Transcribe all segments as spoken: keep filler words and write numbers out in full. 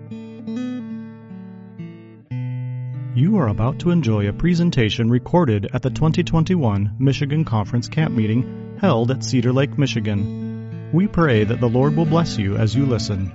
You are about to enjoy a presentation recorded at the twenty twenty-one Michigan Conference Camp Meeting held at Cedar Lake, Michigan. We pray that the Lord will bless you as you listen.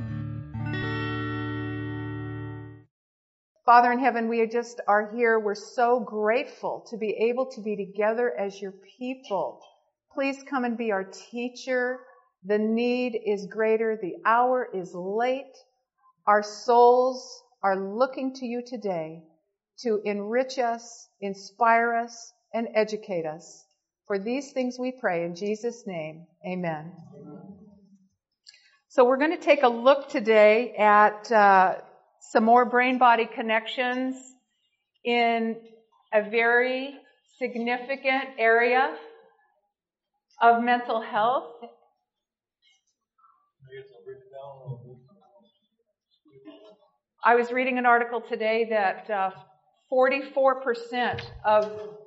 Father in heaven, we just are here. We're so grateful to be able to be together as your people. Please come and be our teacher. The need is greater. The hour is late. Our souls are looking to you today to enrich us, inspire us, and educate us. For these things we pray in Jesus' name, amen. So we're going to take a look today at uh, some more brain-body connections in a very significant area of mental health. I was reading an article today that uh, forty-four percent of,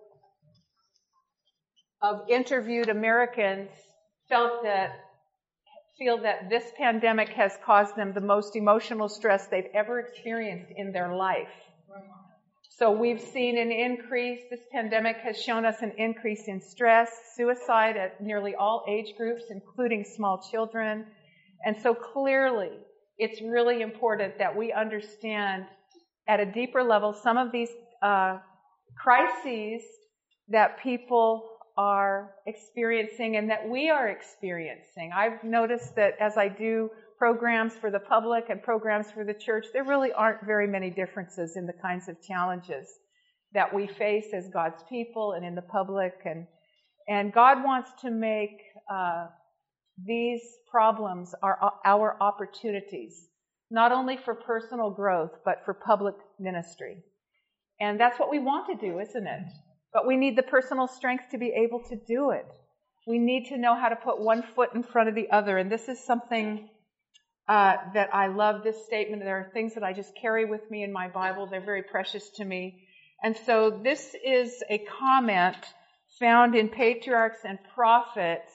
of interviewed Americans felt that, feel that this pandemic has caused them the most emotional stress they've ever experienced in their life. So we've seen an increase. This pandemic has shown us an increase in stress, suicide at nearly all age groups, including small children. And so clearly, it's really important that we understand at a deeper level some of these uh, crises that people are experiencing and that we are experiencing. I've noticed that as I do programs for the public and programs for the church, there really aren't very many differences in the kinds of challenges that we face as God's people and in the public. And, and God wants to make uh, these problems are our opportunities, not only for personal growth, but for public ministry. And that's what we want to do, isn't it? But we need the personal strength to be able to do it. We need to know how to put one foot in front of the other. And this is something uh, that I love, this statement. There are things that I just carry with me in my Bible. They're very precious to me. And so this is a comment found in Patriarchs and Prophets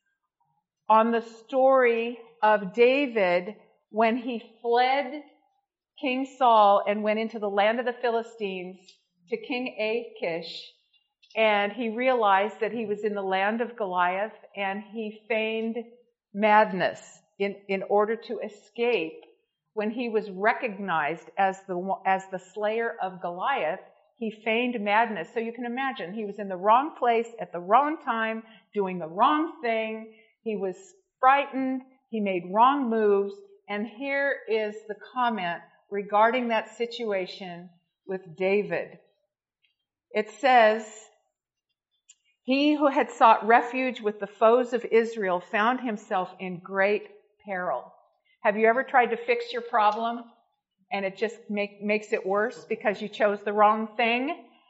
on the story of David when he fled King Saul and went into the land of the Philistines to King Achish. And he realized that he was in the land of Goliath, and he feigned madness in, in order to escape. When he was recognized as the, as the slayer of Goliath, he feigned madness. So you can imagine, he was in the wrong place at the wrong time, doing the wrong thing. He was frightened. He made wrong moves. And here is the comment regarding that situation with David. It says, "He who had sought refuge with the foes of Israel found himself in great peril." Have you ever tried to fix your problem and it just make, makes it worse because you chose the wrong thing?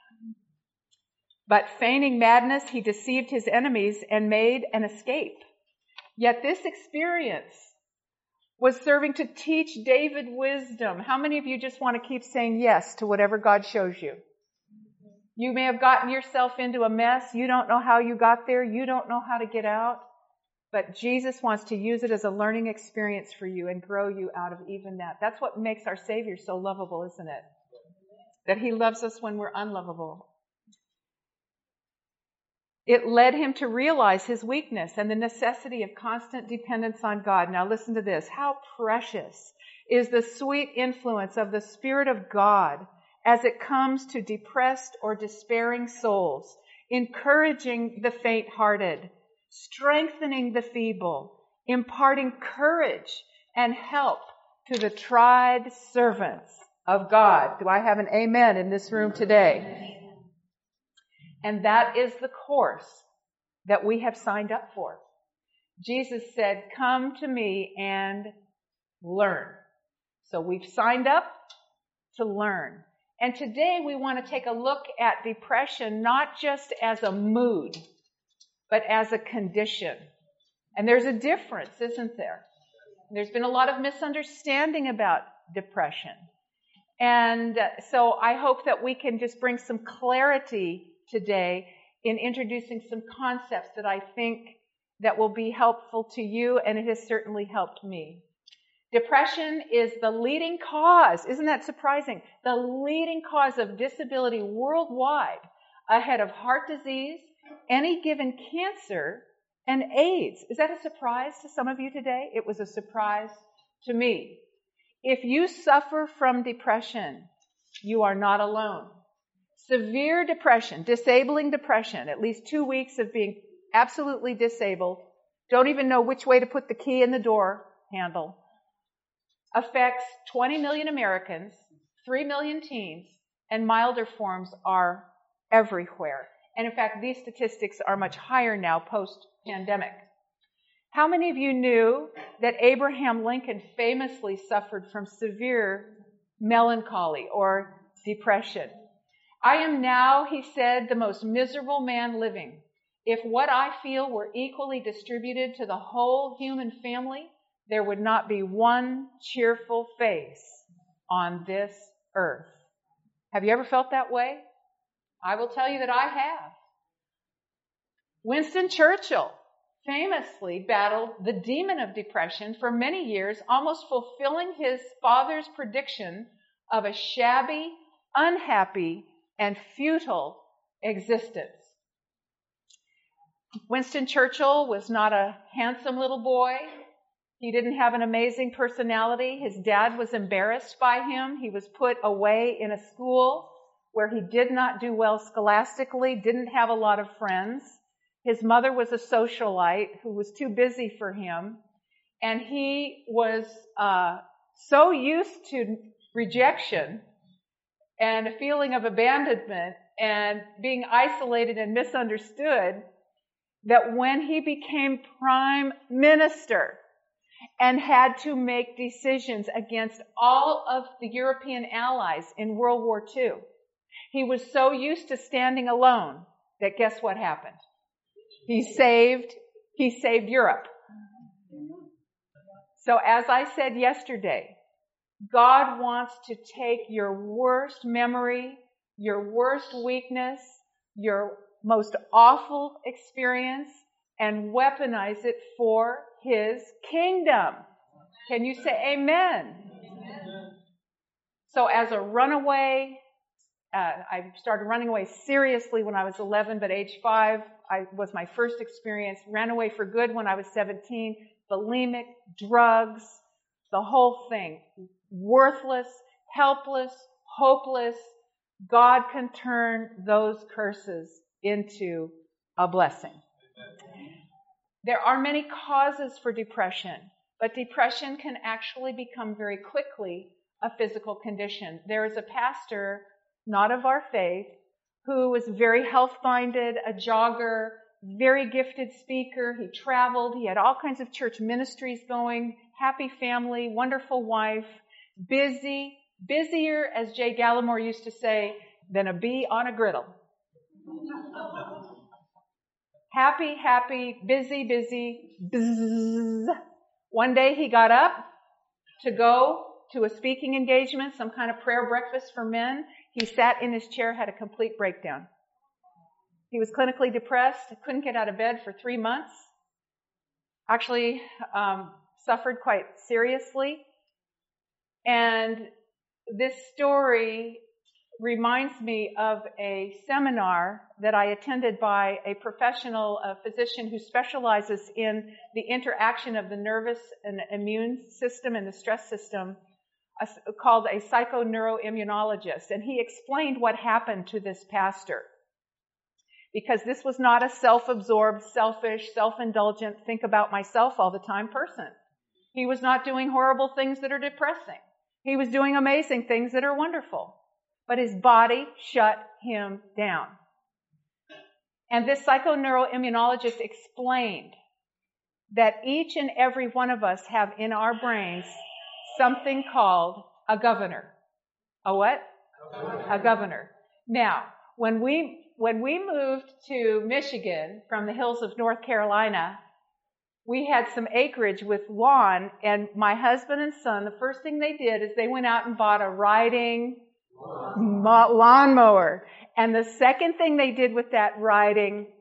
"But feigning madness, he deceived his enemies and made an escape. Yet this experience was serving to teach David wisdom." How many of you just want to keep saying yes to whatever God shows you? You may have gotten yourself into a mess. You don't know how you got there. You don't know how to get out. But Jesus wants to use it as a learning experience for you and grow you out of even that. That's what makes our Savior so lovable, isn't it? That he loves us when we're unlovable. It led him to realize his weakness and the necessity of constant dependence on God. Now listen to this. How precious is the sweet influence of the Spirit of God as it comes to depressed or despairing souls, encouraging the faint-hearted, strengthening the feeble, imparting courage and help to the tried servants of God. Do I have an amen in this room today? And that is the course that we have signed up for. Jesus said, "Come to me and learn." So we've signed up to learn. And today we want to take a look at depression not just as a mood, but as a condition. And there's a difference, isn't there? There's been a lot of misunderstanding about depression. And so I hope that we can just bring some clarity today in introducing some concepts that I think that will be helpful to you, and it has certainly helped me. Depression is the leading cause, isn't that surprising? The leading cause of disability worldwide, ahead of heart disease, any given cancer, and AIDS. Is that a surprise to some of you today? It was a surprise to me. If you suffer from depression, you are not alone. Severe depression, disabling depression, at least two weeks of being absolutely disabled, don't even know which way to put the key in the door handle, affects twenty million Americans, three million teens, and milder forms are everywhere. And in fact, these statistics are much higher now post-pandemic. How many of you knew that Abraham Lincoln famously suffered from severe melancholy or depression? I am now, he said, the most miserable man living. If what I feel were equally distributed to the whole human family, there would not be one cheerful face on this earth. Have you ever felt that way? I will tell you that I have. Winston Churchill famously battled the demon of depression for many years, almost fulfilling his father's prediction of a shabby, unhappy, and futile existence. Winston Churchill was not a handsome little boy. He didn't have an amazing personality. His dad was embarrassed by him. He was put away in a school where he did not do well scholastically, didn't have a lot of friends. His mother was a socialite who was too busy for him. And he was uh, so used to rejection and a feeling of abandonment and being isolated and misunderstood that when he became prime minister and had to make decisions against all of the European allies in World War Two, he was so used to standing alone that guess what happened? He saved, he saved Europe. So as I said yesterday, God wants to take your worst memory, your worst weakness, your most awful experience, and weaponize it for His kingdom. Can you say amen? Amen. So as a runaway, uh, I started running away seriously when I was eleven, but age five I was my first experience. Ran away for good when I was seventeen. Bulimic, drugs, the whole thing. Worthless, helpless, hopeless. God can turn those curses into a blessing. There are many causes for depression, but depression can actually become very quickly a physical condition. There is a pastor, not of our faith, who was very health-minded, a jogger, very gifted speaker. He traveled. He had all kinds of church ministries going, happy family, wonderful wife, busy, busier, as Jay Gallimore used to say, than a bee on a griddle. Happy, happy, busy, busy, bzzz. One day he got up to go to a speaking engagement, some kind of prayer breakfast for men. He sat in his chair, had a complete breakdown. He was clinically depressed, couldn't get out of bed for three months. Actually, um, suffered quite seriously. And this story reminds me of a seminar that I attended by a professional a physician who specializes in the interaction of the nervous and immune system and the stress system, a, called a psychoneuroimmunologist. And he explained what happened to this pastor. Because this was not a self-absorbed, selfish, self-indulgent, think about myself all the time person. He was not doing horrible things that are depressing. He was doing amazing things that are wonderful. But his body shut him down. And this psychoneuroimmunologist explained that each and every one of us have in our brains something called a governor. A what? Governor. A governor. Now, when we when we moved to Michigan from the hills of North Carolina, we had some acreage with lawn, and my husband and son, the first thing they did is they went out and bought a riding lawnmower. And the second thing they did with that riding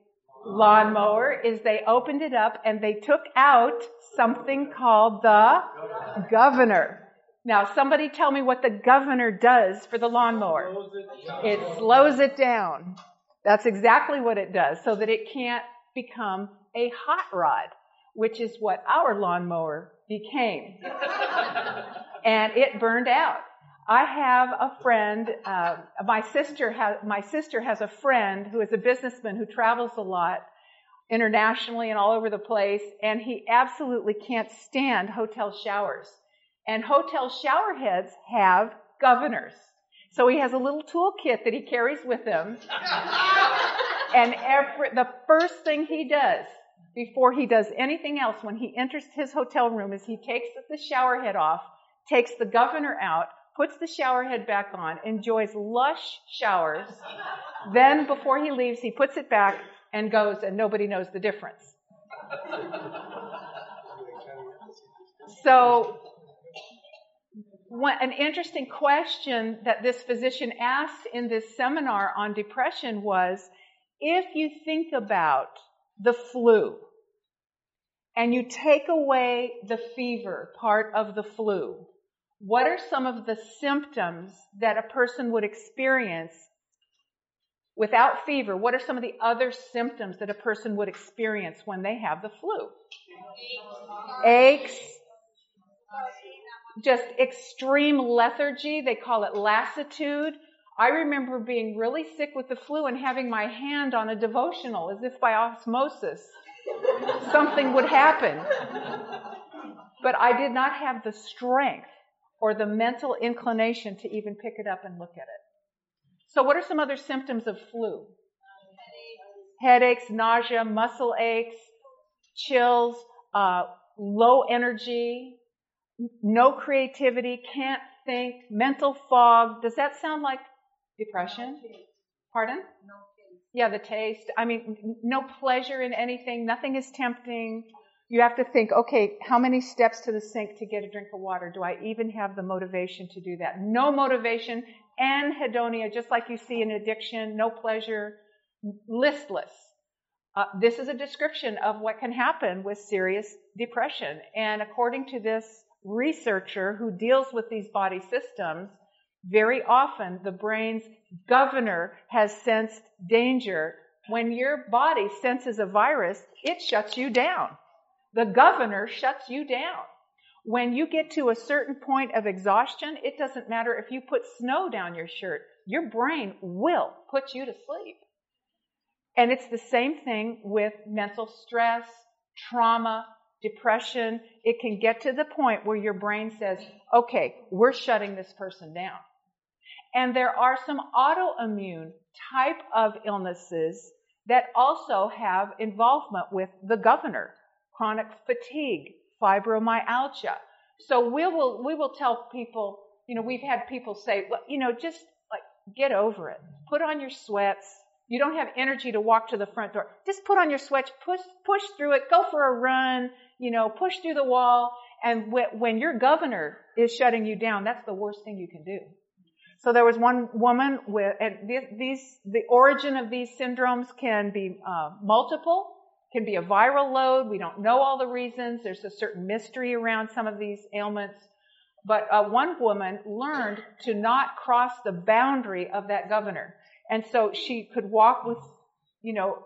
lawnmower is they opened it up and they took out something called the governor. Now, somebody tell me what the governor does for the lawnmower. It slows it down. That's exactly what it does, so that it can't become a hot rod, which is what our lawnmower became. And it burned out. I have a friend, uh, my sister has, my sister has a friend who is a businessman who travels a lot internationally and all over the place, and he absolutely can't stand hotel showers. And hotel shower heads have governors. So he has a little toolkit that he carries with him. And every, the first thing he does before he does anything else when he enters his hotel room is he takes the shower head off, takes the governor out, puts the shower head back on, enjoys lush showers. Then before he leaves, he puts it back and goes, and nobody knows the difference. So one, an interesting question that this physician asked in this seminar on depression was, if you think about the flu and you take away the fever part of the flu, what are some of the symptoms that a person would experience without fever? What are some of the other symptoms that a person would experience when they have the flu? Aches, just extreme lethargy. They call it lassitude. I remember being really sick with the flu and having my hand on a devotional as if by osmosis something would happen. But I did not have the strength or the mental inclination to even pick it up and look at it. So what are some other symptoms of flu? Headaches, nausea, muscle aches, chills, uh, low energy, no creativity, can't think, mental fog. Does that sound like depression? Pardon? Yeah, the taste. I mean, no pleasure in anything. Nothing is tempting. You have to think, okay, how many steps to the sink to get a drink of water? Do I even have the motivation to do that? No motivation. Anhedonia, just like you see in addiction, no pleasure, listless. Uh, this is a description of what can happen with serious depression. And according to this researcher who deals with these body systems, very often the brain's governor has sensed danger. When your body senses a virus, it shuts you down. The governor shuts you down. When you get to a certain point of exhaustion, it doesn't matter if you put snow down your shirt. Your brain will put you to sleep. And it's the same thing with mental stress, trauma, depression. It can get to the point where your brain says, okay, we're shutting this person down. And there are some autoimmune type of illnesses that also have involvement with the governor. Chronic fatigue, fibromyalgia. So we will, we will tell people, you know, we've had people say, well, you know, just like get over it. Put on your sweats. You don't have energy to walk to the front door. Just put on your sweats, push, push through it, go for a run, you know, push through the wall. And when your governor is shutting you down, that's the worst thing you can do. So there was one woman with, and these, the origin of these syndromes can be uh, multiple, can be a viral load. We don't know all the reasons. There's a certain mystery around some of these ailments. But uh, one woman learned to not cross the boundary of that governor. And so she could walk with, you know,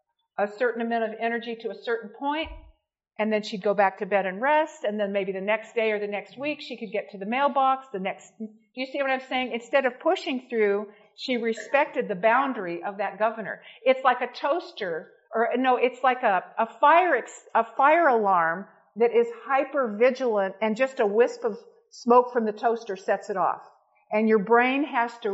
a certain amount of energy to a certain point, and then she'd go back to bed and rest, and then maybe the next day or the next week she could get to the mailbox, the next, do you see what I'm saying? Instead of pushing through, she respected the boundary of that governor. It's like a toaster, or no, it's like a, a fire, ex, a fire alarm that is hyper vigilant, and just a wisp of smoke from the toaster sets it off. And your brain has to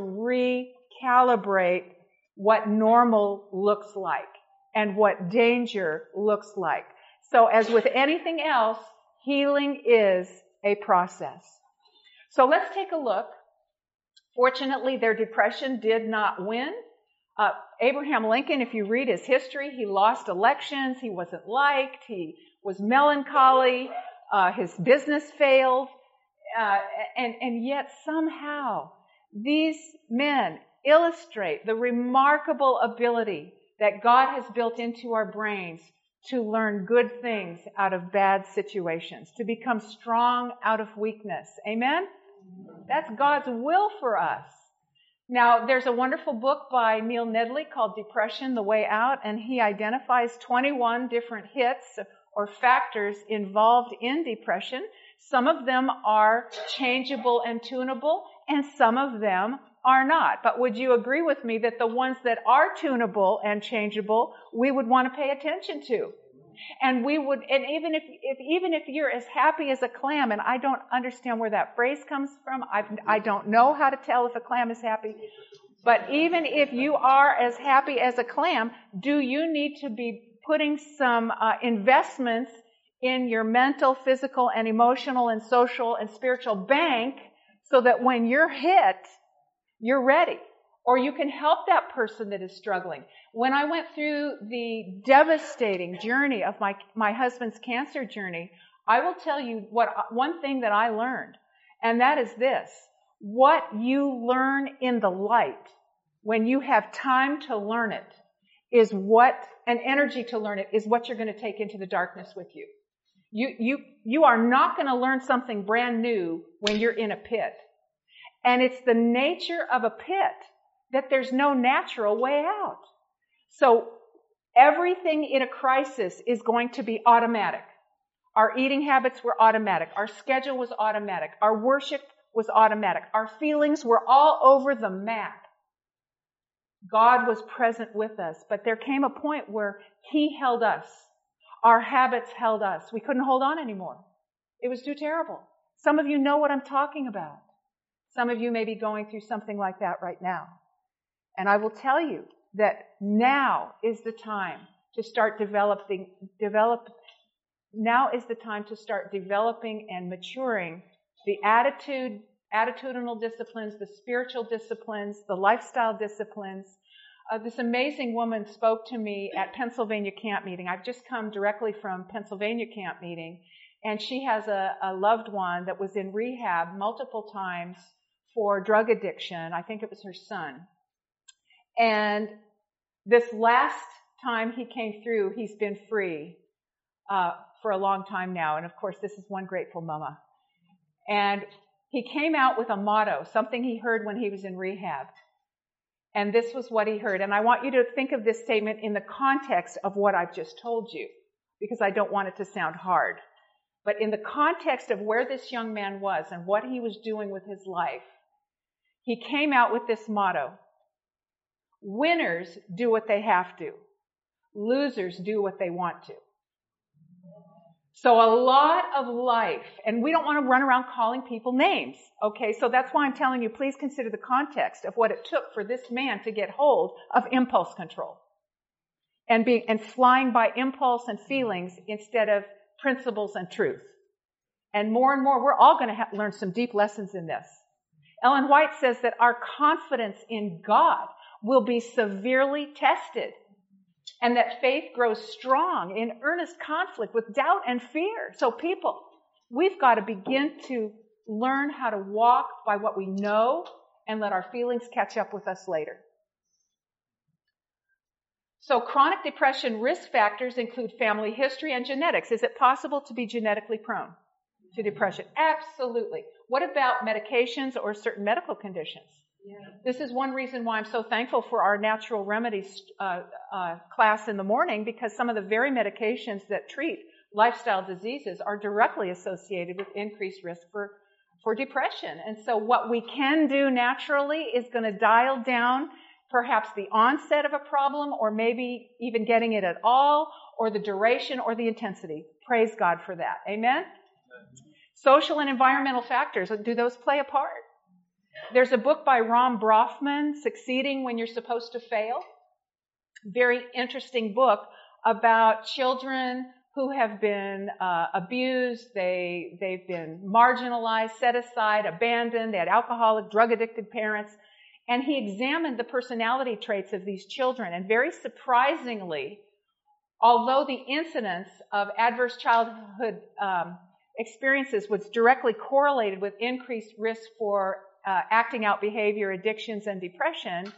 recalibrate what normal looks like and what danger looks like. So as with anything else, healing is a process. So let's take a look. Fortunately, their depression did not win. Uh, Abraham Lincoln, if you read his history, he lost elections, he wasn't liked, he was melancholy, uh, his business failed, uh, and, and yet somehow these men illustrate the remarkable ability that God has built into our brains to learn good things out of bad situations, to become strong out of weakness. Amen? That's God's will for us. Now, there's a wonderful book by Neil Nedley called Depression, The Way Out, and he identifies twenty-one different hits or factors involved in depression. Some of them are changeable and tunable, and some of them are not. But would you agree with me that the ones that are tunable and changeable, we would want to pay attention to? And we would, and even if, if even if you're as happy as a clam, and I don't understand where that phrase comes from, I I don't know how to tell if a clam is happy, but even if you are as happy as a clam, do you need to be putting some uh, investments in your mental, physical, and emotional, and social, and spiritual bank so that when you're hit, you're ready? Or you can help that person that is struggling. When I went through the devastating journey of my, my husband's cancer journey, I will tell you what one thing that I learned, and that is this. What you learn in the light, when you have time to learn it, is what, and energy to learn it, is what you're going to take into the darkness with you. You, you, you are not going to learn something brand new when you're in a pit. And it's the nature of a pit that there's no natural way out. So everything in a crisis is going to be automatic. Our eating habits were automatic. Our schedule was automatic. Our worship was automatic. Our feelings were all over the map. God was present with us, but there came a point where He held us. Our habits held us. We couldn't hold on anymore. It was too terrible. Some of you know what I'm talking about. Some of you may be going through something like that right now. And I will tell you that now is the time to start developing, develop, now is the time to start developing and maturing the attitude, attitudinal disciplines, the spiritual disciplines, the lifestyle disciplines. Uh, this amazing woman spoke to me at Pennsylvania camp meeting. I've just come directly from Pennsylvania camp meeting, and she has a, a loved one that was in rehab multiple times for drug addiction. I think it was her son. And this last time he came through, he's been free uh, for a long time now. And of course, this is one grateful mama. And he came out with a motto, something he heard when he was in rehab. And this was what he heard. And I want you to think of this statement in the context of what I've just told you, because I don't want it to sound hard. But in the context of where this young man was and what he was doing with his life, he came out with this motto: winners do what they have to. Losers do what they want to. So a lot of life, and we don't want to run around calling people names, okay? So that's why I'm telling you, please consider the context of what it took for this man to get hold of impulse control and being and flying by impulse and feelings instead of principles and truth. And more and more, we're all going to have, learn some deep lessons in this. Ellen White says that our confidence in God will be severely tested, and that faith grows strong in earnest conflict with doubt and fear. So people, we've got to begin to learn how to walk by what we know and let our feelings catch up with us later. So chronic depression risk factors include family history and genetics. Is it possible to be genetically prone to depression? Absolutely. What about medications or certain medical conditions? Yeah. This is one reason why I'm so thankful for our natural remedies uh, uh, class in the morning, because some of the very medications that treat lifestyle diseases are directly associated with increased risk for, for depression. And so what we can do naturally is going to dial down perhaps the onset of a problem, or maybe even getting it at all, or the duration or the intensity. Praise God for that. Amen? Amen. Social and environmental factors, do those play a part? There's a book by Ron Brofman, Succeeding When You're Supposed to Fail. Very interesting book about children who have been uh, abused, they, they've been marginalized, set aside, abandoned, they had alcoholic, drug-addicted parents. And he examined the personality traits of these children. And very surprisingly, although the incidence of adverse childhood um, experiences was directly correlated with increased risk for uh, acting out behavior, addictions, and depression,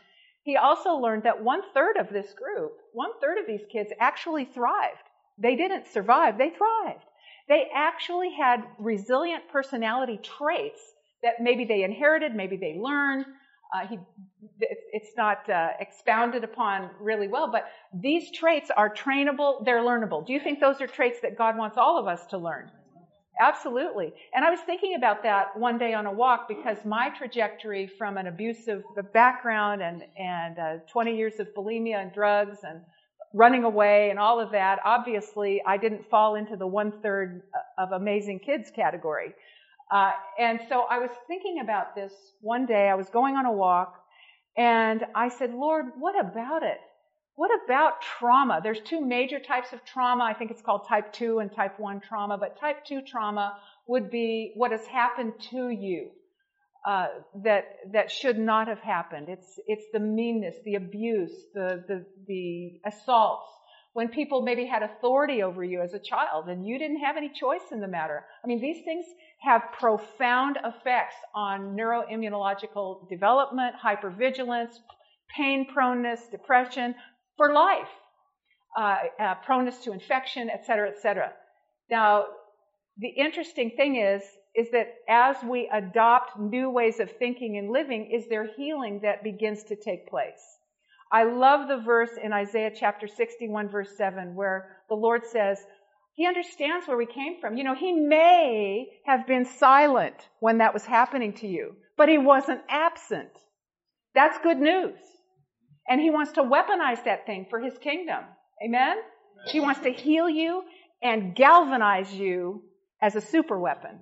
he also learned that one third of this group, one third of these kids actually thrived. They didn't survive, they thrived. They actually had resilient personality traits that maybe they inherited, maybe they learned. Uh, he, it's not uh, expounded upon really well, but these traits are trainable, they're learnable. Do you think those are traits that God wants all of us to learn? Absolutely. And I was thinking about that one day on a walk because my trajectory from an abusive background and, and uh, twenty years of bulimia and drugs and running away and all of that, obviously I didn't fall into the one-third of amazing kids category. Uh, and so I was thinking about this one day. I was going on a walk, and I said, Lord, what about it? What about trauma? There's two major types of trauma. I think it's called type two and type one trauma, but type two trauma would be what has happened to you uh, that that should not have happened. It's it's the meanness, the abuse, the the the assaults. When people maybe had authority over you as a child and you didn't have any choice in the matter. I mean, these things have profound effects on neuroimmunological development, hypervigilance, pain proneness, depression, for life, uh, uh, proneness to infection, et cetera, et cetera. Now, the interesting thing is, is that as we adopt new ways of thinking and living, is there healing that begins to take place. I love the verse in Isaiah chapter sixty-one, verse seven, where the Lord says, He understands where we came from. You know, He may have been silent when that was happening to you, but He wasn't absent. That's good news. And He wants to weaponize that thing for His kingdom. Amen? He wants to heal you and galvanize you as a super weapon.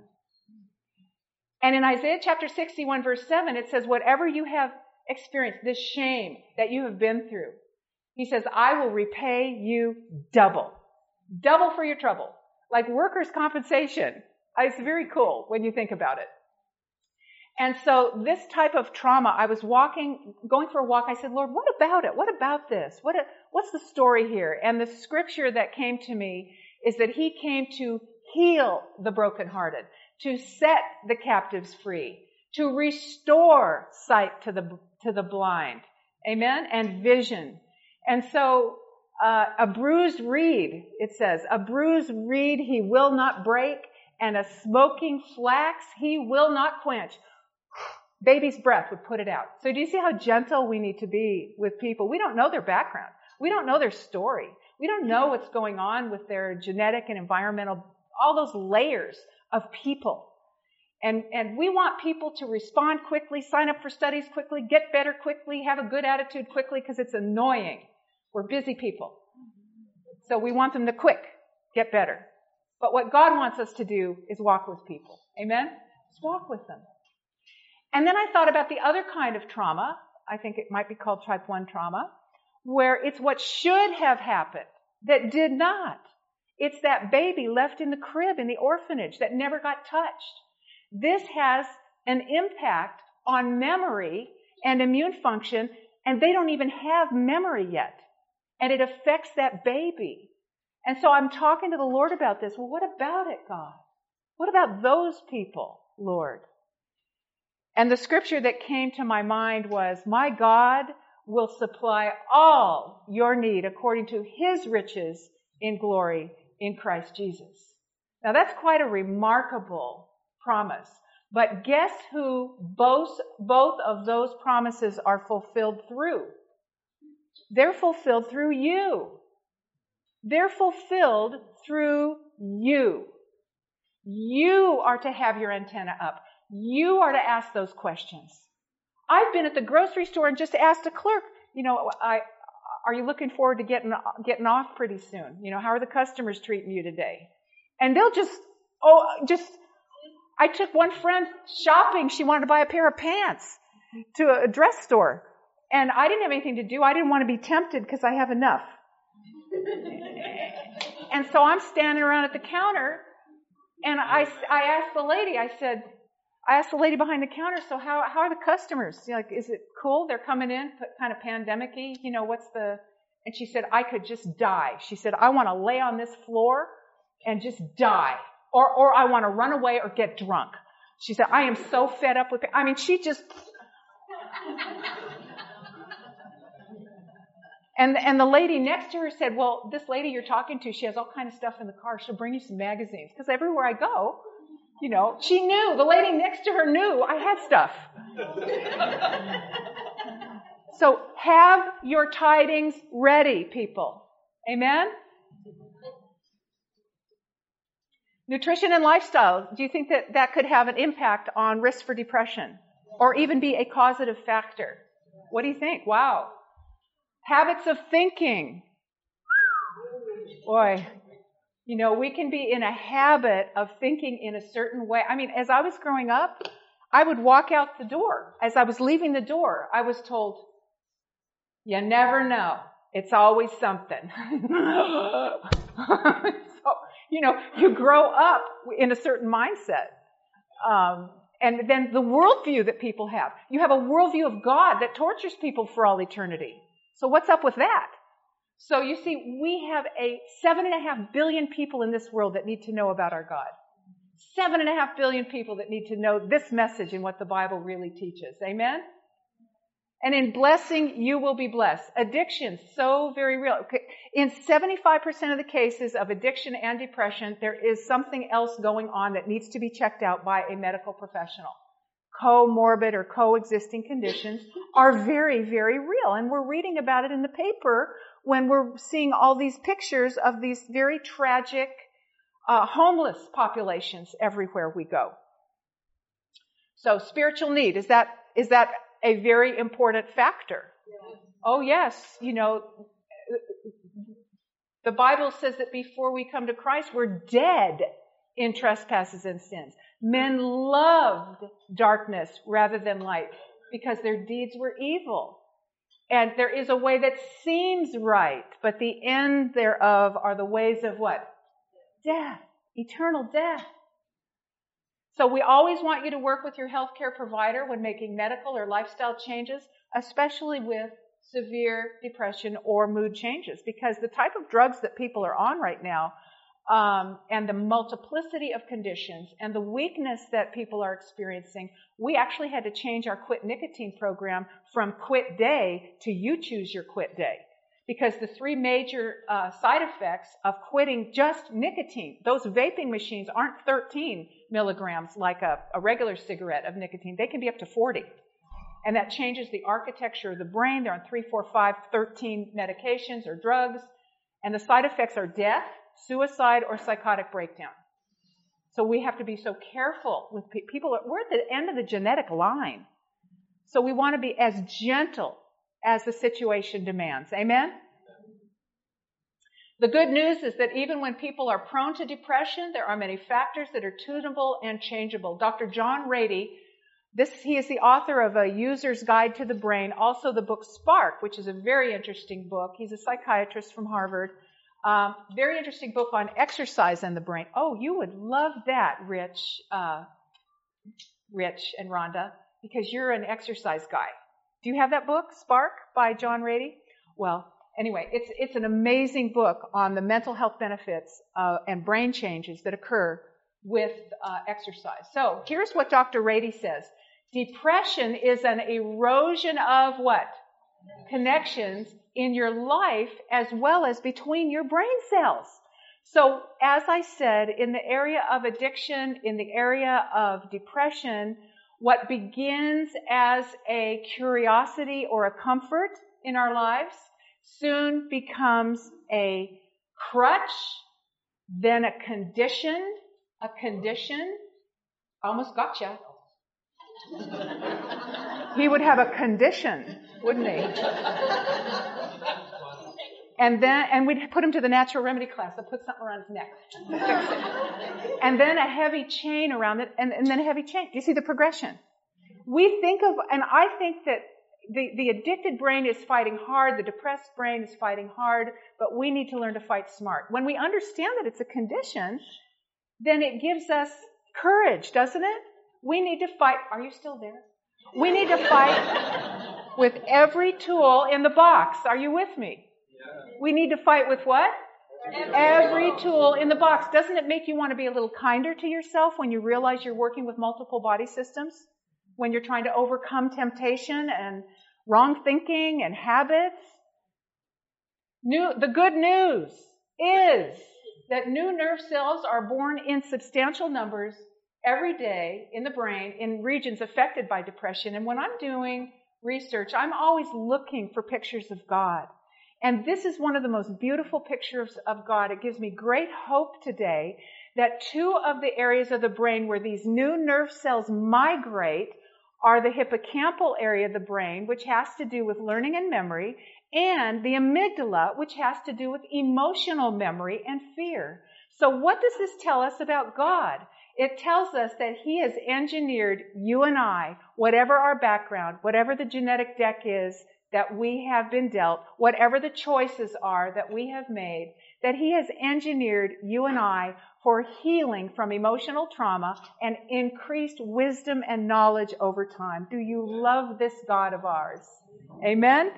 And in Isaiah chapter sixty-one, verse seven, it says, whatever you have experienced, this shame that you have been through, He says, I will repay you double. Double for your trouble. Like workers' compensation. It's very cool when you think about it. And so this type of trauma, I was walking, going for a walk, I said, Lord, what about it? What about this? What, what's the story here? And the scripture that came to me is that He came to heal the brokenhearted, to set the captives free, to restore sight to the, to the blind. Amen? And vision. And so, uh, a bruised reed, it says, a bruised reed He will not break, and a smoking flax He will not quench. Baby's breath would put it out. So do you see how gentle we need to be with people? We don't know their background. We don't know their story. We don't know what's going on with their genetic and environmental, all those layers of people. And, and we want people to respond quickly, sign up for studies quickly, get better quickly, have a good attitude quickly, because it's annoying. We're busy people. So we want them to quick get better. But what God wants us to do is walk with people. Amen? Just walk with them. And then I thought about the other kind of trauma. I think it might be called type one trauma, where it's what should have happened that did not. It's that baby left in the crib in the orphanage that never got touched. This has an impact on memory and immune function, and they don't even have memory yet. And it affects that baby. And so I'm talking to the Lord about this. Well, what about it, God? What about those people, Lord? And the scripture that came to my mind was, my God will supply all your need according to His riches in glory in Christ Jesus. Now that's quite a remarkable promise. But guess who both, both of those promises are fulfilled through? They're fulfilled through you. They're fulfilled through you. You are to have your antenna up. You are to ask those questions. I've been at the grocery store and just asked a clerk, you know, I, are you looking forward to getting, getting off pretty soon? You know, how are the customers treating you today? And they'll just, oh, just, I took one friend shopping. She wanted to buy a pair of pants to a dress store. And I didn't have anything to do. I didn't want to be tempted because I have enough. And so I'm standing around at the counter, and I, I asked the lady, I said, I asked the lady behind the counter, so how, how are the customers? You know, like, is it cool? They're coming in, kind of pandemic-y, you know, what's the, and she said, I could just die. She said, I want to lay on this floor and just die. Or, or I want to run away or get drunk. She said, I am so fed up with it. I mean, she just, And, and the lady next to her said, well, this lady you're talking to, she has all kind of stuff in the car. She'll bring you some magazines. Because everywhere I go, you know, she knew. The lady next to her knew I had stuff. So have your tidings ready, people. Amen? Nutrition and lifestyle. Do you think that that could have an impact on risk for depression? Or even be a causative factor? What do you think? Wow. Habits of thinking. Boy, you know, we can be in a habit of thinking in a certain way. I mean, as I was growing up, I would walk out the door. As I was leaving the door, I was told, you never know. It's always something. So, you know, you grow up in a certain mindset. Um, and then the worldview that people have. You have a worldview of God that tortures people for all eternity. So what's up with that? So you see, we have a seven and a half billion people in this world that need to know about our God. Seven and a half billion people that need to know this message and what the Bible really teaches. Amen? And in blessing, you will be blessed. Addiction, so very real. Okay. In seventy-five percent of the cases of addiction and depression, there is something else going on that needs to be checked out by a medical professional. Comorbid or coexisting conditions are very, very real. And we're reading about it in the paper when we're seeing all these pictures of these very tragic uh, homeless populations everywhere we go. So spiritual need, is that is that a very important factor? Yes. Oh yes, you know, the Bible says that before we come to Christ, we're dead in trespasses and sins. Men loved darkness rather than light because their deeds were evil. And there is a way that seems right, but the end thereof are the ways of what? Death. Eternal death. So we always want you to work with your healthcare provider when making medical or lifestyle changes, especially with severe depression or mood changes, because the type of drugs that people are on right now, um, and the multiplicity of conditions and the weakness that people are experiencing, we actually had to change our quit nicotine program from quit day to you choose your quit day. Because the three major uh, side effects of quitting just nicotine, those vaping machines aren't thirteen milligrams like a, a regular cigarette of nicotine. They can be up to forty. And that changes the architecture of the brain. They're on three, four, five, thirteen medications or drugs. And the side effects are death, suicide, or psychotic breakdown. So we have to be so careful with pe- people. We're at the end of the genetic line. So we want to be as gentle as the situation demands. Amen? The good news is that even when people are prone to depression, there are many factors that are tunable and changeable. Doctor John Rady, this, he is the author of A User's Guide to the Brain, also the book Spark, which is a very interesting book. He's a psychiatrist from Harvard. Um, very interesting book on exercise and the brain. Oh, you would love that, Rich, uh, Rich and Rhonda, because you're an exercise guy. Do you have that book, Spark, by John Rady? Well, anyway, it's it's an amazing book on the mental health benefits uh, and brain changes that occur with uh, exercise. So here's what Doctor Rady says. Depression is an erosion of what? Connections in your life as well as between your brain cells. So as I said, in the area of addiction, in the area of depression, what begins as a curiosity or a comfort in our lives soon becomes a crutch, then a condition, a condition. Almost gotcha. He would have a condition, wouldn't he? And then, and we'd put him to the natural remedy class. I'd put something around his neck to fix it. And then a heavy chain around it, and, and then a heavy chain. Do you see the progression? We think of, and I think that the, the addicted brain is fighting hard, the depressed brain is fighting hard, but we need to learn to fight smart. When we understand that it's a condition, then it gives us courage, doesn't it? We need to fight. Are you still there? We need to fight with every tool in the box. Are you with me? We need to fight with what? Every tool in the box. Doesn't it make you want to be a little kinder to yourself when you realize you're working with multiple body systems? When you're trying to overcome temptation and wrong thinking and habits? New, the good news is that new nerve cells are born in substantial numbers every day in the brain in regions affected by depression. And when I'm doing research, I'm always looking for pictures of God. And this is one of the most beautiful pictures of God. It gives me great hope today that two of the areas of the brain where these new nerve cells migrate are the hippocampal area of the brain, which has to do with learning and memory, and the amygdala, which has to do with emotional memory and fear. So what does this tell us about God? It tells us that He has engineered you and I, whatever our background, whatever the genetic deck is that we have been dealt, whatever the choices are that we have made, that He has engineered you and I for healing from emotional trauma and increased wisdom and knowledge over time. Do you love this God of ours? Amen?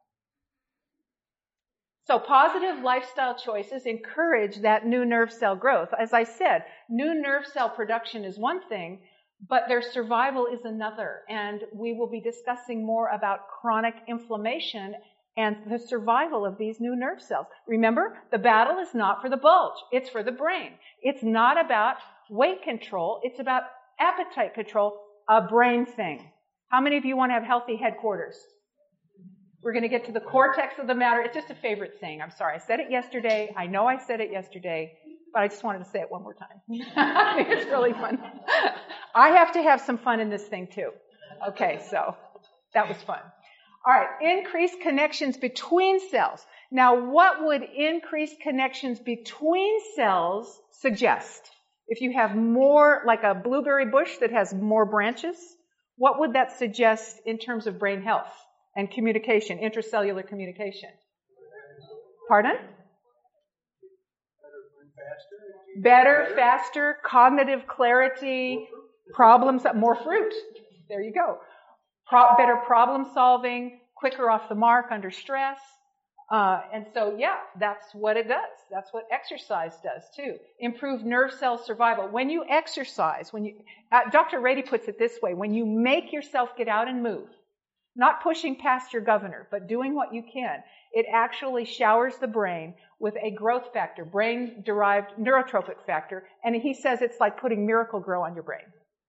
So positive lifestyle choices encourage that new nerve cell growth. As I said, new nerve cell production is one thing, but their survival is another. And we will be discussing more about chronic inflammation and the survival of these new nerve cells. Remember, the battle is not for the bulge. It's for the brain. It's not about weight control. It's about appetite control, a brain thing. How many of you want to have healthy headquarters? We're going to get to the cortex of the matter. It's just a favorite saying. I'm sorry. I said it yesterday. I know I said it yesterday, but I just wanted to say it one more time. I think it's really fun. I have to have some fun in this thing too. Okay, so that was fun. All right, increased connections between cells. Now, what would increased connections between cells suggest? If you have more, like a blueberry bush that has more branches, what would that suggest in terms of brain health and communication, intracellular communication? Pardon? Better, faster, cognitive clarity, problems, more fruit. There you go. Pro- better problem solving, quicker off the mark under stress. Uh, and so, yeah, that's what it does. That's what exercise does, too. Improve nerve cell survival. When you exercise, when you, uh, Doctor Rady puts it this way, when you make yourself get out and move, not pushing past your governor, but doing what you can, it actually showers the brain with a growth factor, brain-derived neurotropic factor, and he says it's like putting Miracle-Gro on your brain.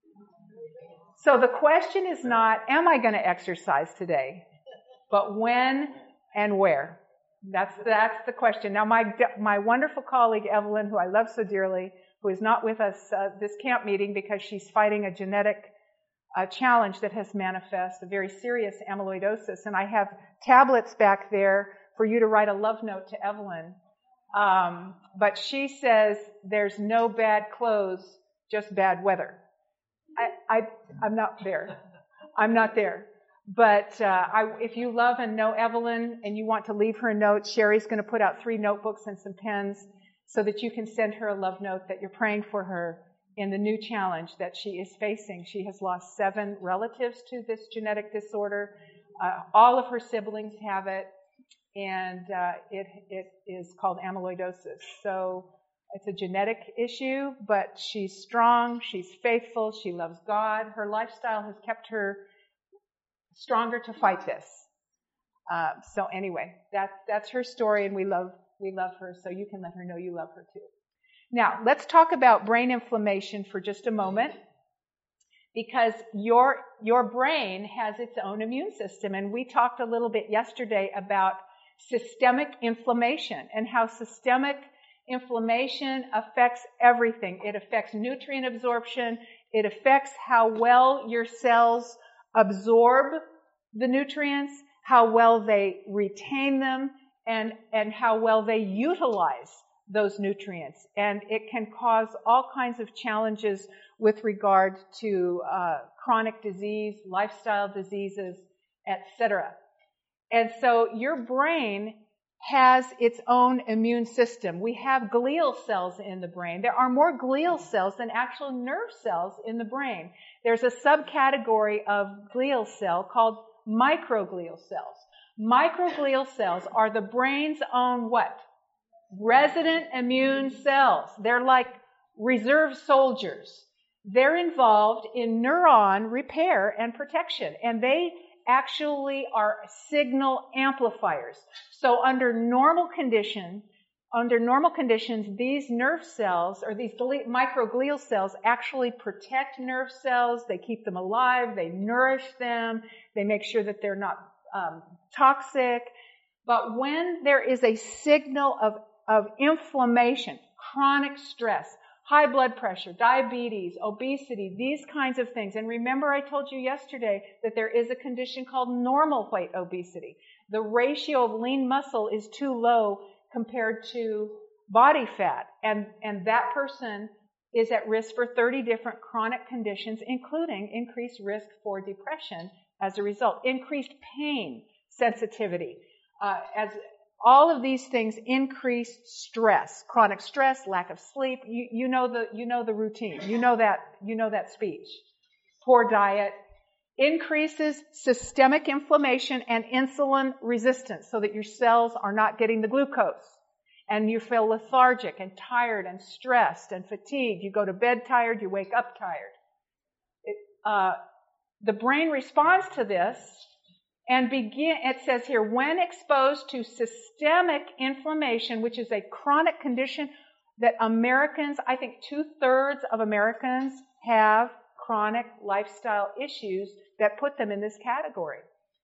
So the question is not, am I going to exercise today? But when and where? That's, that's the question. Now, my, my wonderful colleague, Evelyn, who I love so dearly, who is not with us uh, this camp meeting because she's fighting a genetic uh, challenge that has manifest, a very serious amyloidosis. And I have tablets back there for you to write a love note to Evelyn. Um, but she says there's no bad clothes, just bad weather. I, I, I'm not there. I'm not there. But uh, I, if you love and know Evelyn and you want to leave her a note, Sherry's going to put out three notebooks and some pens so that you can send her a love note that you're praying for her in the new challenge that she is facing. She has lost seven relatives to this genetic disorder. Uh, all of her siblings have it, and uh, it, it is called amyloidosis. So it's a genetic issue, but she's strong, she's faithful, she loves God. Her lifestyle has kept her stronger to fight this. Uh, so anyway, that, that's her story, and we love we love her, so you can let her know you love her too. Now, let's talk about brain inflammation for just a moment, because your your brain has its own immune system, and we talked a little bit yesterday about systemic inflammation and how systemic inflammation affects everything. It affects nutrient absorption. It affects how well your cells absorb the nutrients, how well they retain them, and, and how well they utilize those nutrients. And it can cause all kinds of challenges with regard to uh, chronic disease, lifestyle diseases, et cetera. And so your brain has its own immune system. We have glial cells in the brain. There are more glial cells than actual nerve cells in the brain. There's a subcategory of glial cell called microglial cells. Microglial cells are the brain's own what? Resident immune cells. They're like reserve soldiers. They're involved in neuron repair and protection, and they actually are signal amplifiers. So under normal condition, under normal conditions, these nerve cells, or these microglial cells, actually protect nerve cells. They keep them alive. They nourish them. They make sure that they're not um, toxic. But when there is a signal of, of inflammation, chronic stress, high blood pressure, diabetes, obesity, these kinds of things. And remember I told you yesterday that there is a condition called normal weight obesity. The ratio of lean muscle is too low compared to body fat. And, and that person is at risk for thirty different chronic conditions, including increased risk for depression as a result, increased pain sensitivity. Uh, as all of these things increase stress, chronic stress, lack of sleep. You, you know the, you know the routine. You know that, you know that speech. Poor diet increases systemic inflammation and insulin resistance so that your cells are not getting the glucose. And you feel lethargic and tired and stressed and fatigued. You go to bed tired, you wake up tired. It, uh, the brain responds to this. And begin, it says here, when exposed to systemic inflammation, which is a chronic condition that Americans, I think two-thirds of Americans have chronic lifestyle issues that put them in this category.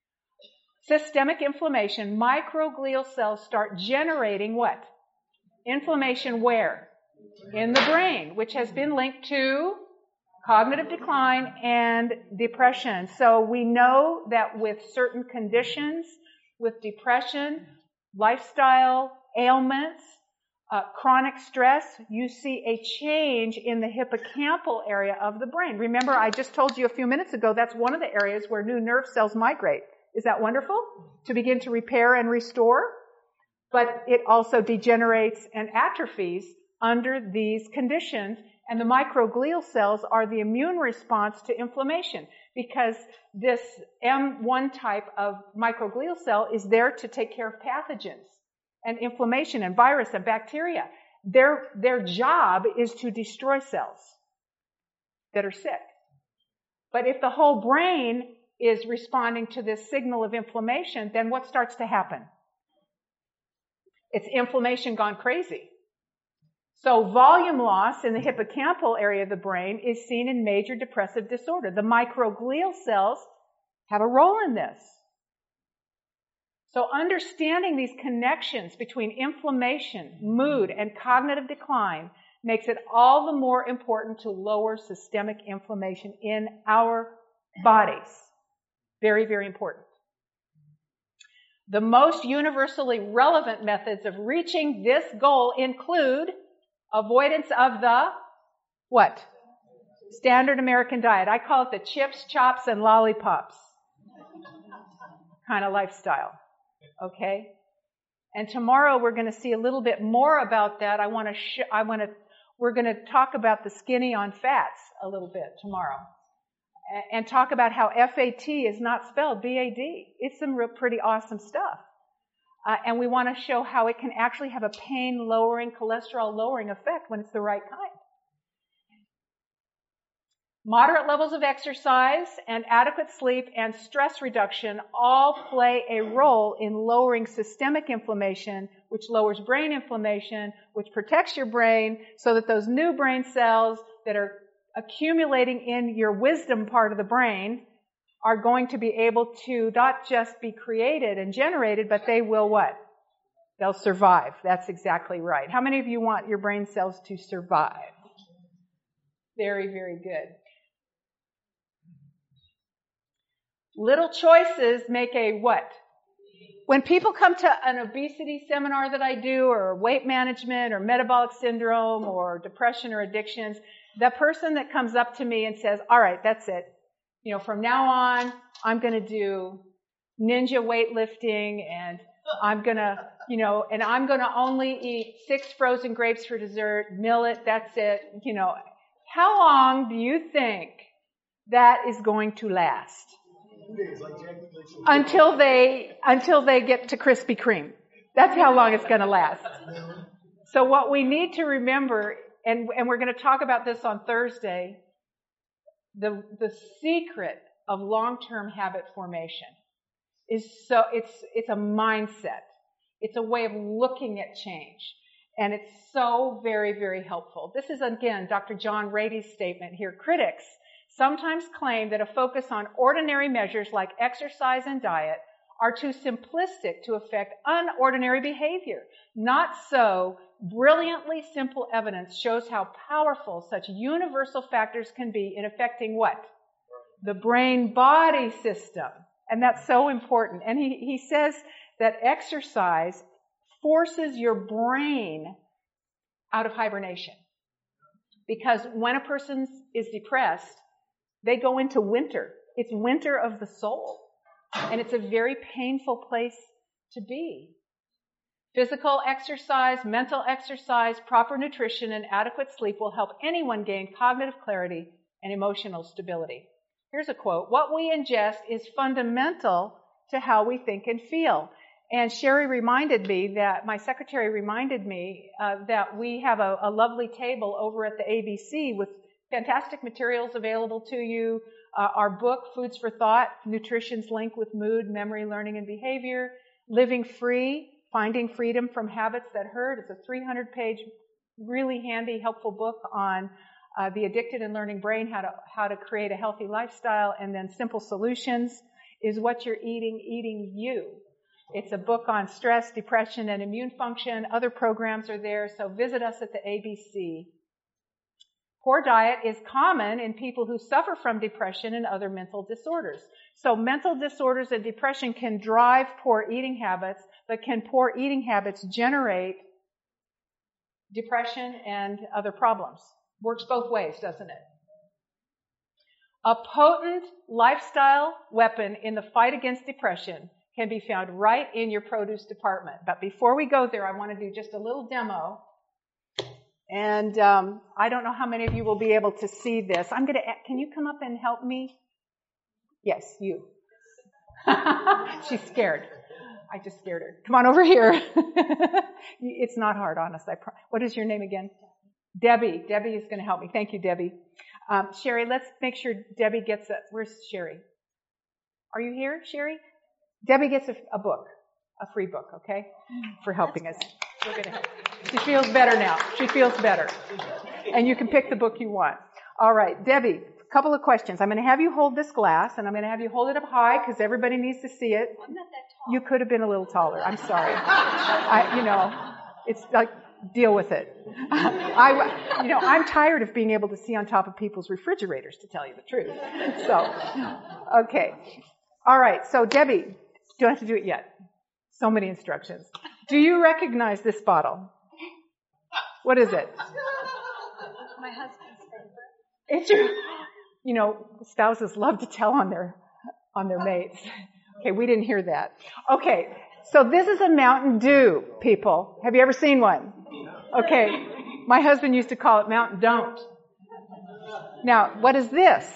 Systemic inflammation, microglial cells start generating what? Inflammation where? In the brain, which has been linked to cognitive decline and depression. So we know that with certain conditions, with depression, lifestyle ailments, uh, chronic stress, you see a change in the hippocampal area of the brain. Remember, I just told you a few minutes ago, that's one of the areas where new nerve cells migrate. Is that wonderful? To begin to repair and restore. But it also degenerates and atrophies under these conditions. And the microglial cells are the immune response to inflammation, because this M one type of microglial cell is there to take care of pathogens and inflammation and virus and bacteria. Their, their job is to destroy cells that are sick. But if the whole brain is responding to this signal of inflammation, then what starts to happen? It's inflammation gone crazy. So volume loss in the hippocampal area of the brain is seen in major depressive disorder. The microglial cells have a role in this. So understanding these connections between inflammation, mood, and cognitive decline makes it all the more important to lower systemic inflammation in our bodies. Very, very important. The most universally relevant methods of reaching this goal include avoidance of the, what? Standard American diet. I call it the chips, chops, and lollipops kind of lifestyle. Okay? And tomorrow we're going to see a little bit more about that. I want to, sh- I want to, we're going to talk about the skinny on fats a little bit tomorrow. A- and talk about how F A T is not spelled B A D. It's some real pretty awesome stuff. Uh, and we want to show how it can actually have a pain-lowering, cholesterol-lowering effect when it's the right kind. Moderate levels of exercise and adequate sleep and stress reduction all play a role in lowering systemic inflammation, which lowers brain inflammation, which protects your brain so that those new brain cells that are accumulating in your wisdom part of the brain are going to be able to not just be created and generated, but they will what? They'll survive. That's exactly right. How many of you want your brain cells to survive? Very, very good. Little choices make a what? When people come to an obesity seminar that I do, or weight management, or metabolic syndrome, or depression or addictions, the person that comes up to me and says, all right, that's it. You know, from now on, I'm going to do ninja weightlifting, and I'm going to, you know, and I'm going to only eat six frozen grapes for dessert, millet, that's it. You know, how long do you think that is going to last? Until they, until they get to Krispy Kreme. That's how long it's going to last. So what we need to remember, and, and we're going to talk about this on Thursday, The, the secret of long-term habit formation. Is so it's it's a mindset. It's a way of looking at change. And it's so very, very helpful. This is, again, Doctor John Rady's statement here. Critics sometimes claim that a focus on ordinary measures like exercise and diet are too simplistic to affect unordinary behavior. Not so. Brilliantly simple evidence shows how powerful such universal factors can be in affecting what? The brain-body system. And that's so important. And he, he says that exercise forces your brain out of hibernation. Because when a person is depressed, they go into winter. It's winter of the soul. And it's a very painful place to be. Physical exercise, mental exercise, proper nutrition, and adequate sleep will help anyone gain cognitive clarity and emotional stability. Here's a quote. What we ingest is fundamental to how we think and feel. And Sherry reminded me that, my secretary reminded me uh, that we have a, a lovely table over at the A B C with fantastic materials available to you. Uh, our book, Foods for Thought, Nutrition's Link with Mood, Memory, Learning, and Behavior. Living Free, Finding Freedom from Habits That Hurt. It's a three hundred page, really handy, helpful book on uh, the addicted and learning brain, how to, how to create a healthy lifestyle. And then Simple Solutions, Is What You're Eating Eating You? It's a book on stress, depression, and immune function. Other programs are there, so visit us at the A B C. Poor diet is common in people who suffer from depression and other mental disorders. So mental disorders and depression can drive poor eating habits, but can poor eating habits generate depression and other problems? Works both ways, doesn't it? A potent lifestyle weapon in the fight against depression can be found right in your produce department. But before we go there, I want to do just a little demo. And um, I don't know how many of you will be able to see this. I'm going to. Can you come up and help me? Yes, you. She's scared. I just scared her. Come on over here. It's not hard, honest. I pro- what is your name again? Debbie. Debbie is going to help me. Thank you, Debbie. Um, Sherry, let's make sure Debbie gets a. Where's Sherry? Are you here, Sherry? Debbie gets a, a book, a free book, okay, for helping us. We're going to help. She feels better now. She feels better. And you can pick the book you want. All right, Debbie, a couple of questions. I'm going to have you hold this glass, and I'm going to have you hold it up high because everybody needs to see it. I'm not that tall. You could have been a little taller. I'm sorry. I, you know, it's like, deal with it. I, you know, I'm tired of being able to see on top of people's refrigerators, to tell you the truth. So, okay. All right, so Debbie, don't have to do it yet. So many instructions. Do you recognize this bottle? What is it? My husband's favorite. It's your, you know, spouses love to tell on their, on their mates. Okay, we didn't hear that. Okay, so this is a Mountain Dew, people. Have you ever seen one? Okay, my husband used to call it Mountain Don't. Now, what is this?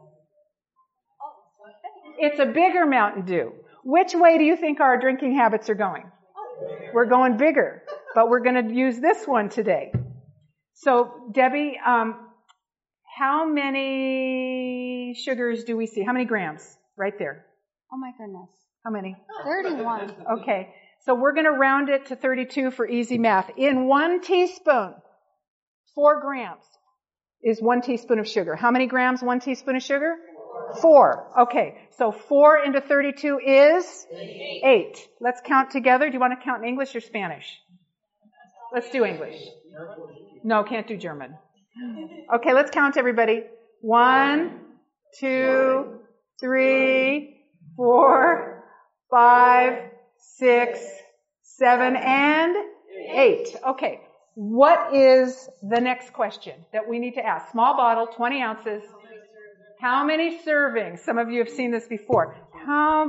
It's a bigger Mountain Dew. Which way do you think our drinking habits are going? We're going bigger, but we're going to use this one today. So, Debbie, um, how many sugars do we see? How many grams? Right there. Oh my goodness. How many? thirty-one. Okay, so we're going to round it to thirty-two for easy math. In one teaspoon, four grams is one teaspoon of sugar. How many grams, one teaspoon of sugar? Four. Okay, so four into thirty-two is eight. Eight. Let's count together. Do you want to count in English or Spanish? Let's do English. No, can't do German. Okay, let's count, everybody. One, two, three, four, five, six, seven, and eight. Okay, what is the next question that we need to ask? Small bottle, twenty ounces. How many servings? Some of you have seen this before. How?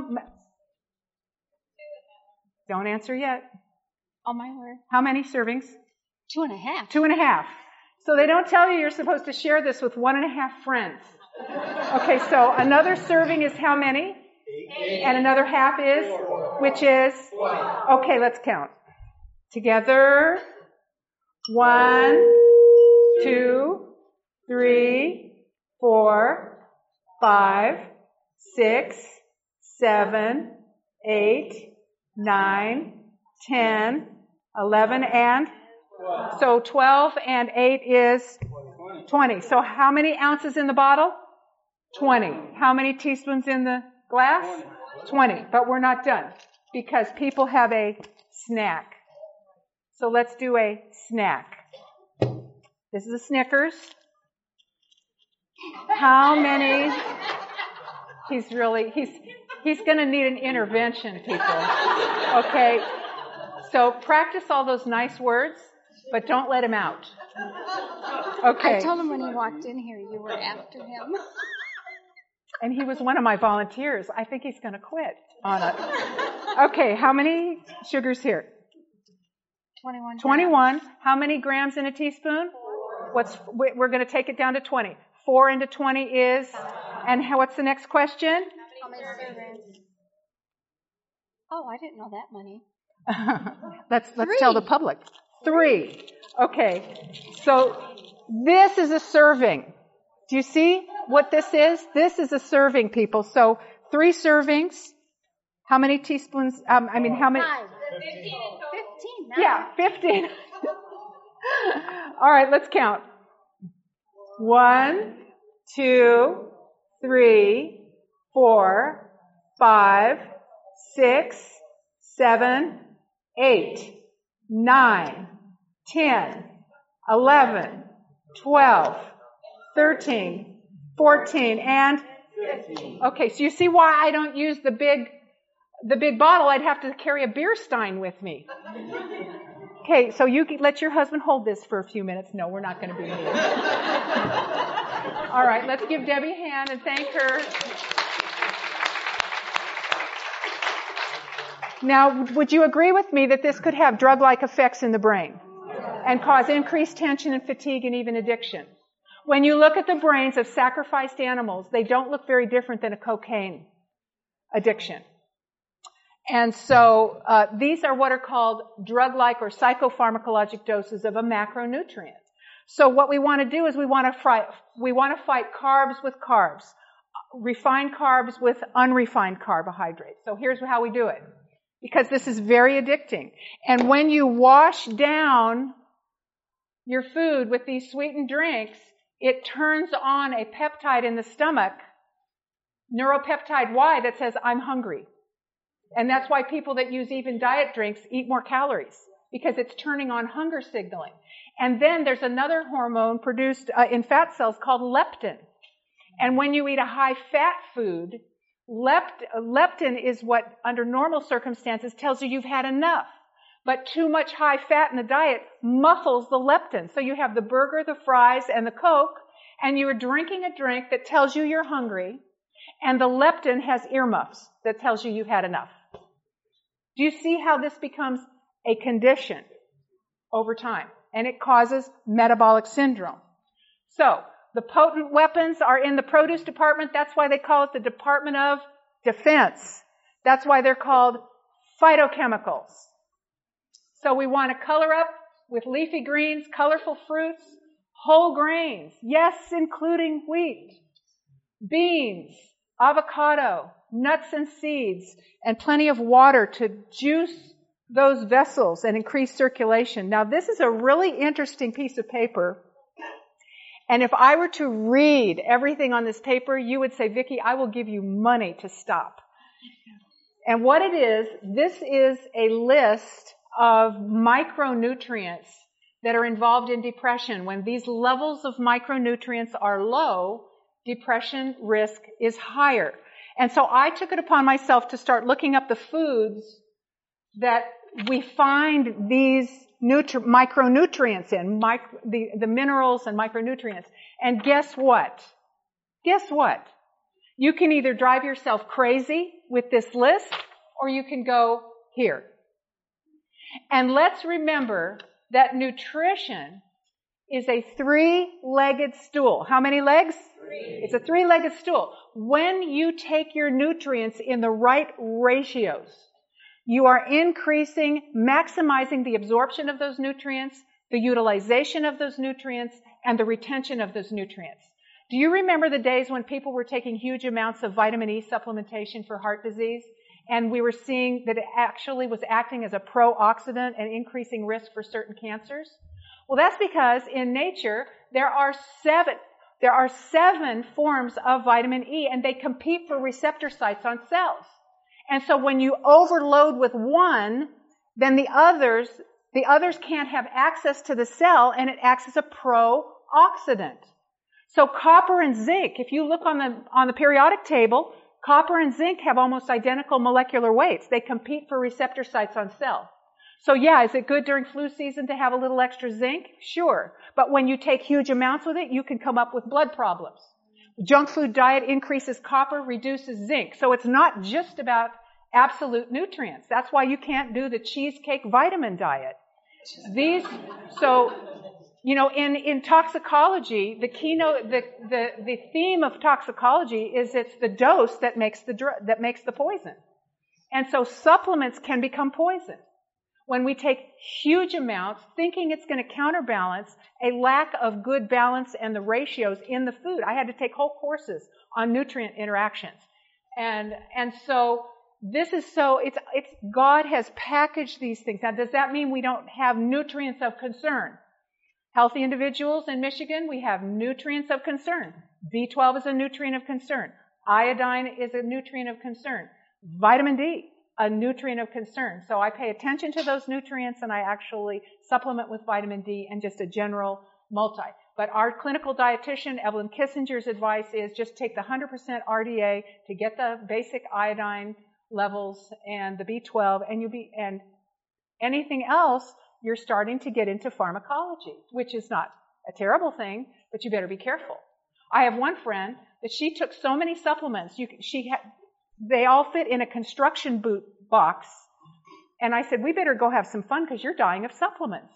Don't answer yet. Oh my word. How many servings? Two and a half. Two and a half. So they don't tell you you're supposed to share this with one and a half friends. Okay, so another serving is how many? Eight. And another half is? Four. Which is? One. Okay, let's count. Together. One, two, three, four, five, six, seven, eight, nine, ten, eleven, and so twelve and eight is twenty. So how many ounces in the bottle? twenty. How many teaspoons in the glass? twenty. But we're not done because people have a snack. So let's do a snack. This is a Snickers. How many? He's really, he's, he's going to need an intervention, people. Okay? So practice all those nice words, but don't let him out. Okay. I told him when he walked in here you were after him. And he was one of my volunteers. I think he's going to quit on it. Okay, how many sugars here? twenty-one. twenty-one. How many grams in a teaspoon? What's, we're going to take it down to twenty. four into twenty is, and how, what's the next question? How many servings? Oh, I didn't know that many. let's let's Three. tell the public. Three. Okay. So this is a serving. Do you see what this is? This is a serving, people. So three servings. How many teaspoons? Um, I mean, how many? Five. Fifteen. Nine. Yeah, fifteen. All right, let's count. One, two, three, four, five, six, seven, eight, nine, ten, eleven, twelve, thirteen, fourteen, and fifteen. Okay, so you see why I don't use the big, the big bottle. I'd have to carry a beer stein with me. Okay, so you can let your husband hold this for a few minutes. No, we're not going to be mean. All right, let's give Debbie a hand and thank her. Now, would you agree with me that this could have drug-like effects in the brain and cause increased tension and fatigue and even addiction? When you look at the brains of sacrificed animals, they don't look very different than a cocaine addiction. And so uh, these are what are called drug-like or psychopharmacologic doses of a macronutrient. So what we want to do is we want to fight, we want to fight carbs with carbs, refined carbs with unrefined carbohydrates. So here's how we do it. Because this is very addicting. And when you wash down your food with these sweetened drinks, it turns on a peptide in the stomach, neuropeptide Y, that says, I'm hungry. And that's why people that use even diet drinks eat more calories, because it's turning on hunger signaling. And then there's another hormone produced uh, in fat cells called leptin. And when you eat a high-fat food, lept- leptin is what, under normal circumstances, tells you you've had enough. But too much high fat in the diet muffles the leptin. So you have the burger, the fries, and the Coke, and you are drinking a drink that tells you you're hungry, and the leptin has earmuffs that tells you you've had enough. Do you see how this becomes a condition over time? And it causes metabolic syndrome. So, the potent weapons are in the produce department. That's why they call it the Department of Defense. That's why they're called phytochemicals. So we want to color up with leafy greens, colorful fruits, whole grains. Yes, including wheat, beans, avocado, nuts and seeds, and plenty of water to juice those vessels and increase circulation. Now, this is a really interesting piece of paper. And if I were to read everything on this paper, you would say, Vicki, I will give you money to stop. And what it is, this is a list of micronutrients that are involved in depression. When these levels of micronutrients are low, depression risk is higher. And so I took it upon myself to start looking up the foods that we find these nutri- micronutrients in, micro- the, the minerals and micronutrients. And guess what? Guess what? You can either drive yourself crazy with this list, or you can go here. And let's remember that nutrition is a three-legged stool. How many legs? Three. It's a three-legged stool. When you take your nutrients in the right ratios, you are increasing, maximizing the absorption of those nutrients, the utilization of those nutrients, and the retention of those nutrients. Do you remember the days when people were taking huge amounts of vitamin E supplementation for heart disease? And we were seeing that it actually was acting as a pro-oxidant and increasing risk for certain cancers? Well, that's because in nature, there are seven, there are seven forms of vitamin E, and they compete for receptor sites on cells. And so when you overload with one, then the others, the others can't have access to the cell, and it acts as a pro-oxidant. So copper and zinc, if you look on the, on the periodic table, copper and zinc have almost identical molecular weights. They compete for receptor sites on cell. So yeah, is it good during flu season to have a little extra zinc? Sure. But when you take huge amounts with it, you can come up with blood problems. Junk food diet increases copper, reduces zinc. So it's not just about absolute nutrients. That's why you can't do the cheesecake vitamin diet. These, so, you know, in, in toxicology, the keynote, the, the, the theme of toxicology is it's the dose that makes the dr- that makes the poison. And so supplements can become poison when we take huge amounts, thinking it's going to counterbalance a lack of good balance and the ratios in the food. I had to take whole courses on nutrient interactions. And, and so this is so, it's, it's, God has packaged these things. Now, does that mean we don't have nutrients of concern? Healthy individuals in Michigan, we have nutrients of concern. B twelve is a nutrient of concern. Iodine is a nutrient of concern. Vitamin D, a nutrient of concern. So I pay attention to those nutrients, and I actually supplement with vitamin D and just a general multi. But our clinical dietitian, Evelyn Kissinger's advice is just take the one hundred percent R D A to get the basic iodine levels and the B twelve, and you'll be, and anything else, you're starting to get into pharmacology, which is not a terrible thing, but you better be careful. I have one friend that she took so many supplements, you, she had, they all fit in a construction boot box. And I said, we better go have some fun because you're dying of supplements.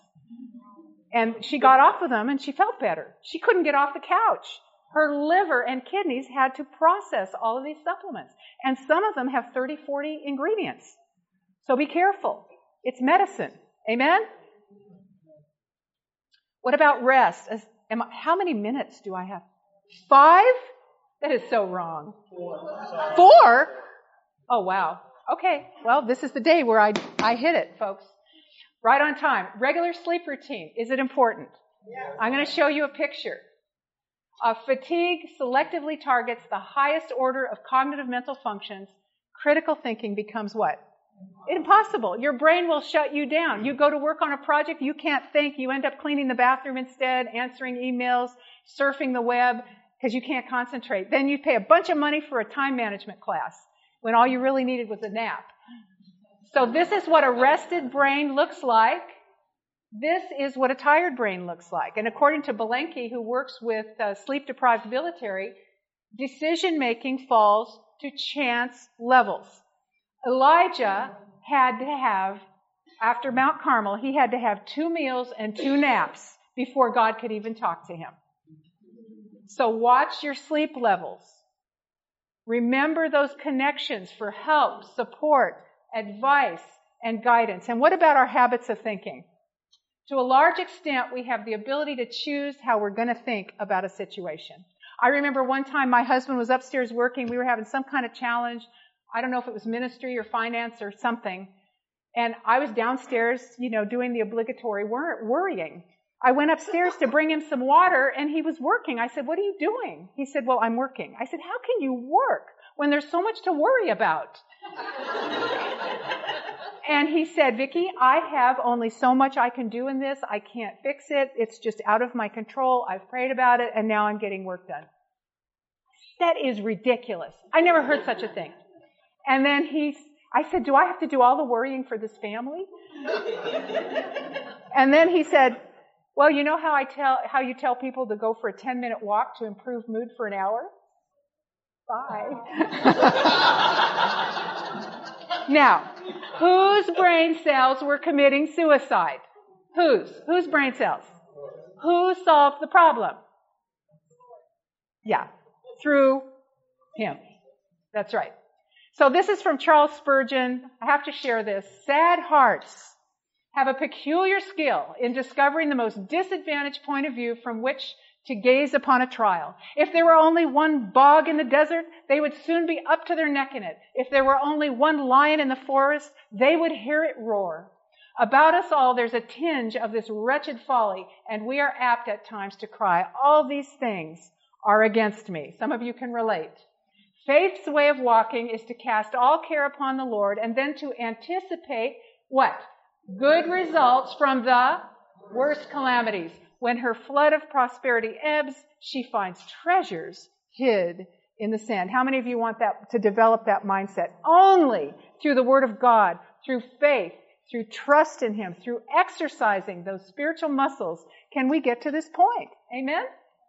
And she got off of them and she felt better. She couldn't get off the couch. Her liver and kidneys had to process all of these supplements. And some of them have thirty, forty ingredients. So be careful. It's medicine. Amen? What about rest? As, am I, how many minutes do I have? Five? That is so wrong. Four? Four? Oh, wow. Okay. Well, this is the day where I, I hit it, folks. Right on time. Regular sleep routine. Is it important? Yeah. I'm going to show you a picture. Uh, fatigue selectively targets the highest order of cognitive mental functions. Critical thinking becomes what? Impossible. Your brain will shut you down. You go to work on a project, you can't think. You end up cleaning the bathroom instead, answering emails, surfing the web, because you can't concentrate. Then you pay a bunch of money for a time management class when all you really needed was a nap. So this is what a rested brain looks like. This is what a tired brain looks like. And according to Belenky, who works with uh, sleep-deprived military, decision-making falls to chance levels. Elijah had to have, after Mount Carmel, he had to have two meals and two naps before God could even talk to him. So watch your sleep levels. Remember those connections for help, support, advice, and guidance. And what about our habits of thinking? To a large extent, we have the ability to choose how we're going to think about a situation. I remember one time my husband was upstairs working. We were having some kind of challenge. I don't know if it was ministry or finance or something. And I was downstairs, you know, doing the obligatory wor- worrying. I went upstairs to bring him some water, and he was working. I said, what are you doing? He said, well, I'm working. I said, how can you work when there's so much to worry about? And he said, Vicki, I have only so much I can do in this. I can't fix it. It's just out of my control. I've prayed about it, and now I'm getting work done. That is ridiculous. I never heard such a thing. And then he, I said, do I have to do all the worrying for this family? And then he said, well, you know how I tell, how you tell people to go for a ten minute walk to improve mood for an hour? Bye. Now, whose brain cells were committing suicide? Whose? Whose brain cells? Who solved the problem? Yeah, through him. That's right. So this is from Charles Spurgeon. I have to share this. Sad hearts have a peculiar skill in discovering the most disadvantaged point of view from which to gaze upon a trial. If there were only one bog in the desert, they would soon be up to their neck in it. If there were only one lion in the forest, they would hear it roar. About us all, there's a tinge of this wretched folly, and we are apt at times to cry, all these things are against me. Some of you can relate. Faith's way of walking is to cast all care upon the Lord and then to anticipate what? Good results from the worst calamities. When her flood of prosperity ebbs, she finds treasures hid in the sand. How many of you want that to develop that mindset? Only through the Word of God, through faith, through trust in Him, through exercising those spiritual muscles, can we get to this point. Amen?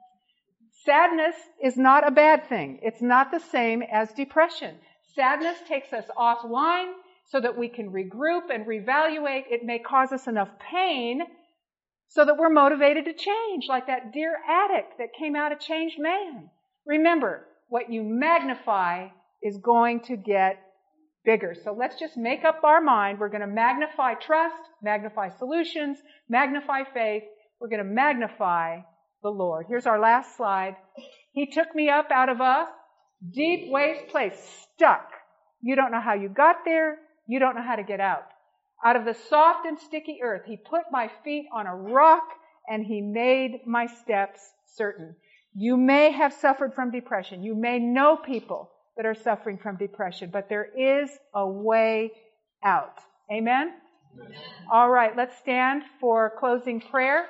Sadness is not a bad thing. It's not the same as depression. Sadness takes us offline so that we can regroup and reevaluate. It may cause us enough pain so that we're motivated to change, like that dear addict that came out a changed man. Remember, what you magnify is going to get bigger. So let's just make up our mind. We're going to magnify trust, magnify solutions, magnify faith. We're going to magnify the Lord. Here's our last slide. He took me up out of a deep waste place, stuck. You don't know how you got there. You don't know how to get out. Out of the soft and sticky earth, He put my feet on a rock and He made my steps certain. You may have suffered from depression. You may know people that are suffering from depression, but there is a way out. Amen? Amen. All right, let's stand for closing prayer.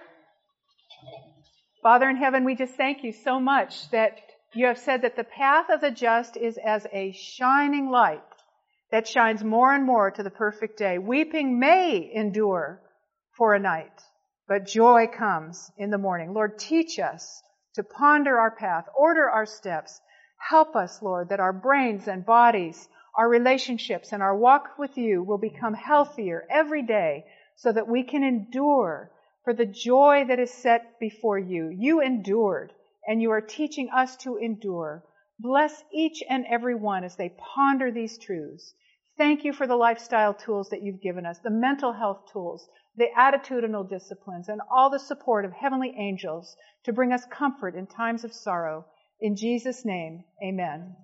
Father in heaven, we just thank You so much that You have said that the path of the just is as a shining light that shines more and more to the perfect day. Weeping may endure for a night, but joy comes in the morning. Lord, teach us to ponder our path, order our steps. Help us, Lord, that our brains and bodies, our relationships, and our walk with You will become healthier every day so that we can endure for the joy that is set before You. You endured, and You are teaching us to endure. Bless each and every one as they ponder these truths. Thank You for the lifestyle tools that You've given us, the mental health tools, the attitudinal disciplines, and all the support of heavenly angels to bring us comfort in times of sorrow. In Jesus' name, amen.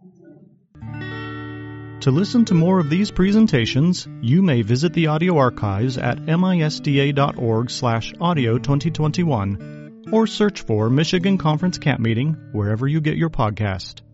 To listen to more of these presentations, you may visit the audio archives at misda.org slash audio 2021 or search for Michigan Conference Camp Meeting wherever you get your podcast.